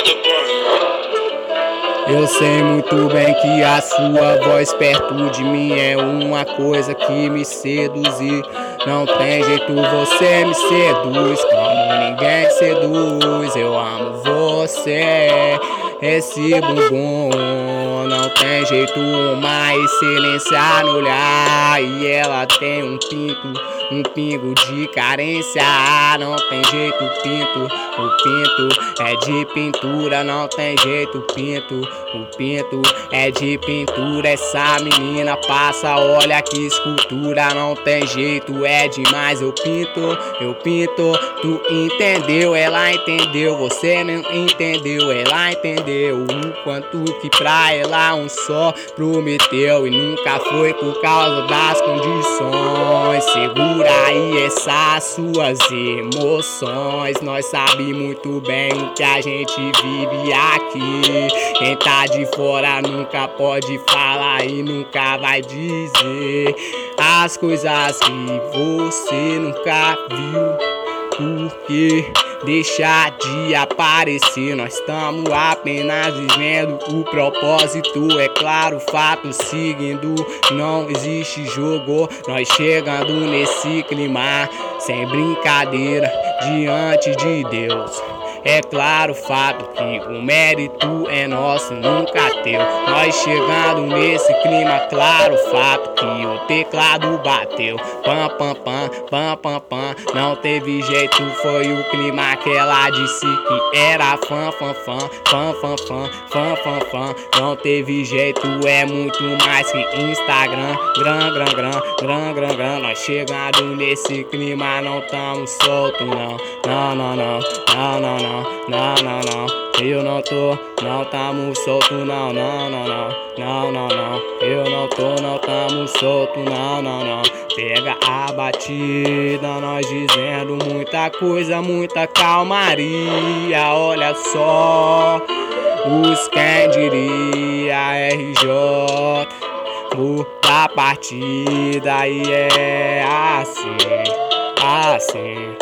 Eu sei muito bem que a sua voz perto de mim é uma coisa que me seduz. Não tem jeito, você me seduz como ninguém seduz. Eu amo você, esse bumbum. Não tem jeito, uma excelência no olhar. E ela tem um pingo de carência. Não tem jeito, o pinto é de pintura. Não tem jeito, o pinto é de pintura. Essa menina passa, olha que escultura. Não tem jeito, é demais. Eu pinto, tu entendeu, ela entendeu. Você não entendeu, ela entendeu. O quanto que pra ela um só prometeu. E nunca foi por causa das condições. Segura aí essas suas emoções. Nós sabemos muito bem o que a gente vive aqui. Quem tá de fora nunca pode falar e nunca vai dizer as coisas que você nunca viu. Porque deixar de aparecer, nós estamos apenas vivendo o propósito. É claro, fato seguindo, não existe jogo. Nós chegando nesse clima, sem brincadeira, diante de Deus. É claro, fato que o mérito é nosso, nunca teu. Nós chegando nesse clima, claro, fato que o teclado bateu. Pam, pam, pam, pam, pam, pam. Não teve jeito, foi o clima que ela disse que era fã, fã, fã, fã, fã, fã, fã, fã, fã. Não teve jeito, é muito mais que Instagram. Gran, gran, gran, gran, gran, gran. Nós chegando nesse clima, não tamo solto, não. Não, não, não, não, não, não. Não, não, não, eu não tô, não tamo solto, não, não, não, não, não, não, não, eu não tô, não tamo solto, não, não, não. Pega a batida, nós dizendo muita coisa, muita calmaria, olha só, os quem diria RJ, muda a partida e é assim, assim.